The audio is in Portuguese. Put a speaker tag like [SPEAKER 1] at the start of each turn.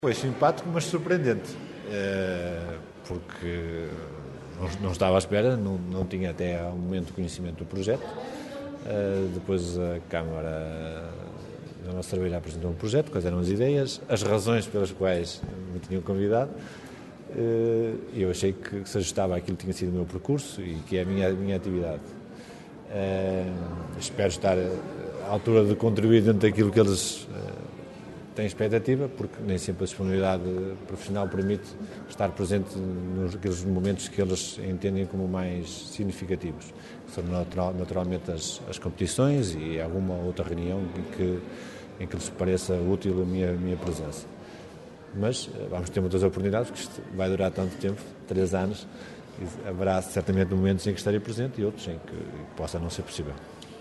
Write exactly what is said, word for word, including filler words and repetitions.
[SPEAKER 1] Foi simpático, mas surpreendente, porque não estava à espera, não, não tinha até ao momento conhecimento do projeto. Depois a Câmara, a nossa cerveja apresentou um projeto, quais eram as ideias, as razões pelas quais me tinham convidado. Eu achei que se ajustava àquilo que tinha sido o meu percurso e que é a minha, a minha atividade. Espero estar à altura de contribuir dentro daquilo que eles têm expectativa, porque nem sempre a disponibilidade profissional permite estar presente nos momentos que eles entendem como mais significativos. São natural, naturalmente as, as competições e alguma outra reunião em que, em que lhes pareça útil a minha, a minha presença. Mas vamos ter muitas oportunidades, porque isto vai durar tanto tempo, três anos, e haverá certamente momentos em que estarei presente e outros em que possa não ser possível.